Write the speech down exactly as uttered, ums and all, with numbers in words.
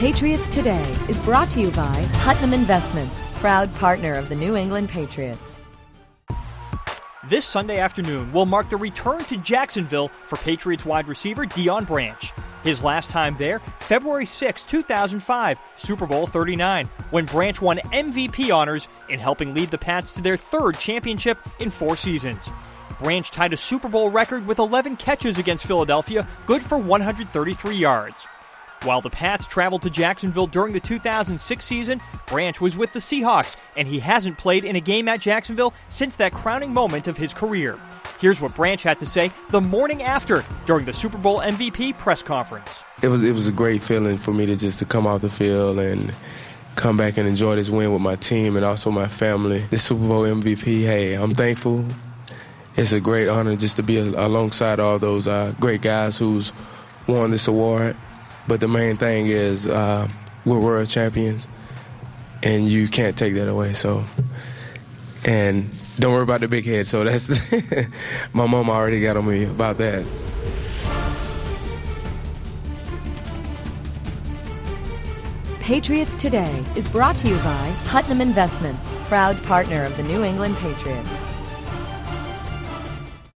Patriots Today is brought to you by Putnam Investments, proud partner of the New England Patriots. This Sunday afternoon will mark the return to Jacksonville for Patriots wide receiver Deion Branch. His last time there, February sixth, two thousand five, Super Bowl thirty-nine, when Branch won M V P honors in helping lead the Pats to their third championship in four seasons. Branch tied a Super Bowl record with eleven catches against Philadelphia, good for one hundred thirty-three yards. While the Pats traveled to Jacksonville during the two thousand six season, Branch was with the Seahawks, and he hasn't played in a game at Jacksonville since that crowning moment of his career. Here's what Branch had to say the morning after during the Super Bowl M V P press conference. It was it was a great feeling for me to just to come off the field and come back and enjoy this win with my team and also my family. The Super Bowl M V P, hey, I'm thankful. It's a great honor just to be alongside all those uh, great guys who's won this award. But the main thing is uh, we're world champions, and you can't take that away. So, and don't worry about the big head. So that's my mom already got on me about that. Patriots Today is brought to you by Putnam Investments, proud partner of the New England Patriots.